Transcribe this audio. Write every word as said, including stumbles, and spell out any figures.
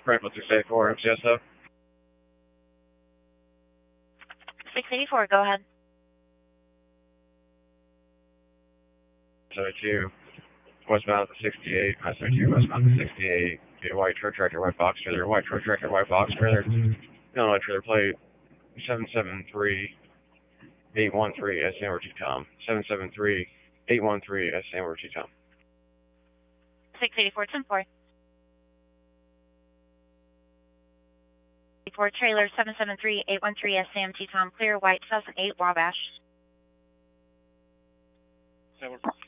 Franklin six eighty-four, M C S up. six eighty-four, go ahead. seventy-two, westbound to sixty-eight, I seventy-two, westbound to sixty-eight, get a white truck tractor, white box trailer, white truck tractor, white box trailer, Illinois trailer plate, seven seven three, eight one three, S N T Tom, seven seven three, eight one three, S N T Tom. six eighty-four, ten four. four trailer seven seven three, eight one three, S M T Tom, clear, white, two thousand eight, Wabash. seven